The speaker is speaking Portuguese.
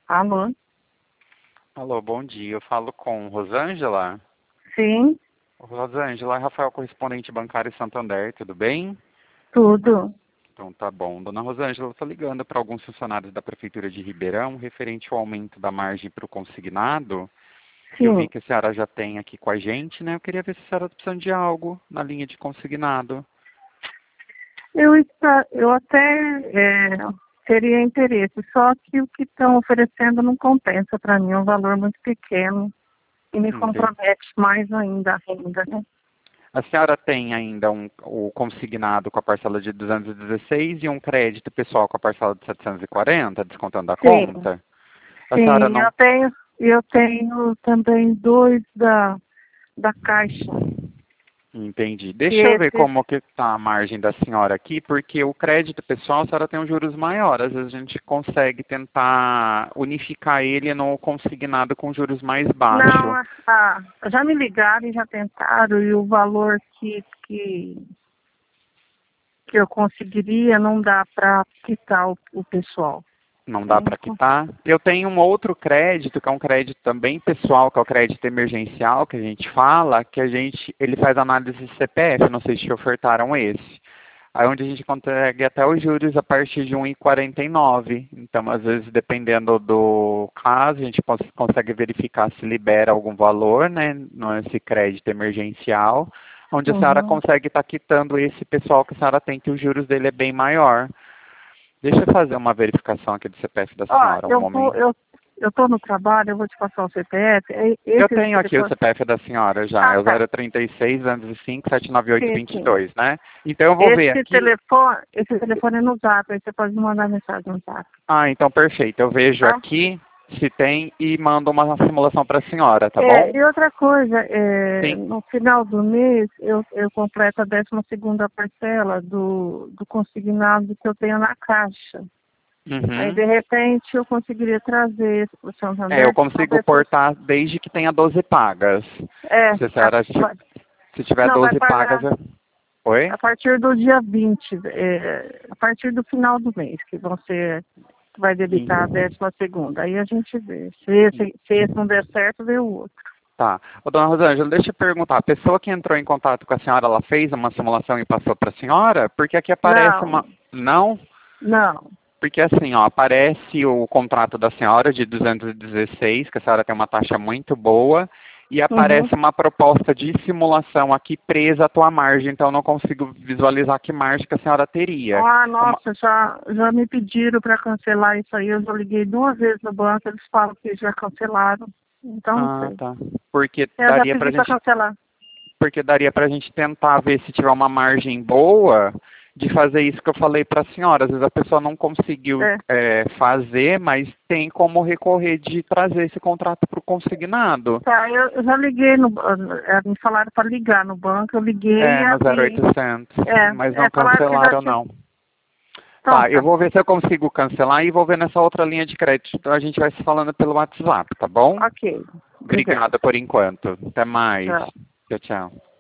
Alô? Alô, bom dia. Eu falo com Rosângela. Sim, Rosângela, Rafael, correspondente bancário Santander, tudo bem? tudo. Então tá bom. Dona Rosângela, eu estou ligando para alguns funcionários da Prefeitura de Ribeirão referente ao aumento da margem para o consignado. E eu vi Sim. que a senhora já tem aqui com a gente, né? Eu queria ver se a senhora está precisando de algo na linha de consignado. Eu até teria interesse, só que o que estão oferecendo não compensa para mim, é um valor muito pequeno e me Entendi. compromete mais ainda a renda, né? A senhora tem ainda o consignado com a parcela de 216 e um crédito pessoal com a parcela de 740, descontando da Sim, conta? A senhora sim, não. eu tenho também dois da Caixa, Entendi. que Deixa eu ver esses, como que está a margem da senhora aqui, porque o crédito pessoal, a senhora tem um juros maiores. Às vezes a gente consegue tentar unificar ele no consignado com juros mais não, baixo. já me ligaram e já tentaram, e o valor que eu conseguiria não dá para quitar o pessoal. Não dá É, para quitar. Eu tenho um outro crédito, que é um crédito também pessoal, que é o crédito emergencial, que a gente fala, que ele faz análise de CPF, não sei se te ofertaram esse. Aí onde a gente consegue até os juros a partir de 1,49. Então, às vezes, dependendo do caso, a gente consegue verificar se libera algum valor, né, nesse crédito emergencial, onde a senhora uhum. consegue estar quitando esse pessoal que a senhora tem, que os juros dele é bem maior. Deixa eu fazer uma verificação aqui do CPF da Ó, senhora, um momento. eu tô no trabalho, eu vou te passar o CPF. Eu Esse tenho aqui o telefone. CPF da senhora já, Ah, é o tá. 036 205 798 Sim, sim. 22, né? Então eu vou ver aqui. Esse telefone é no Zap, aí você pode me mandar mensagem no Zap, Ah, então perfeito. Eu vejo tá? aqui se tem e mando uma simulação para a senhora, tá bom? E outra coisa, Sim. no final do mês eu completo a 12ª parcela do consignado que eu tenho na Caixa. Aí, Uhum. de repente, eu conseguiria trazer esse para o Eu Santander, que consigo talvez fosse. portar desde que tenha 12 pagas. É, Se a senhora se tiver não, vai 12 pagas, pagar oi? a partir do dia 20, a partir do final do mês, que vai debitar a Sim. 12ª. Aí a gente vê. Se esse não der certo, vê o outro. Tá. Ô, dona Rosângela, deixa eu perguntar. A pessoa que entrou em contato com a senhora, ela fez uma simulação e passou para a senhora? Porque aqui aparece Não, uma. Não? não. Porque assim, ó, aparece o contrato da senhora de 216, que a senhora tem uma taxa muito boa, e Uhum. aparece uma proposta de simulação aqui presa à tua margem, então eu não consigo visualizar que margem que a senhora teria. Ah, Uma- nossa, já me pediram para cancelar isso aí. Eu já liguei 2 vezes no banco, eles falam que já cancelaram. Então, não Ah, sei. tá. Porque Eu já daria pra pedi para gente cancelar. porque daria para a gente tentar ver se tiver uma margem boa de fazer isso que eu falei para a senhora. Às vezes a pessoa não conseguiu É. fazer, mas tem como recorrer de trazer esse contrato para o consignado. Tá, eu já liguei me falaram para ligar no banco, eu liguei É, no e 0800, mas não falaram que já cancelaram tinha. não. Então, Tá, eu tá. vou ver se eu consigo cancelar e vou ver nessa outra linha de crédito. Então a gente vai se falando pelo WhatsApp, tá bom? Ok. Obrigada. Obrigada por enquanto. Até mais. Tchau. Tchau, tchau.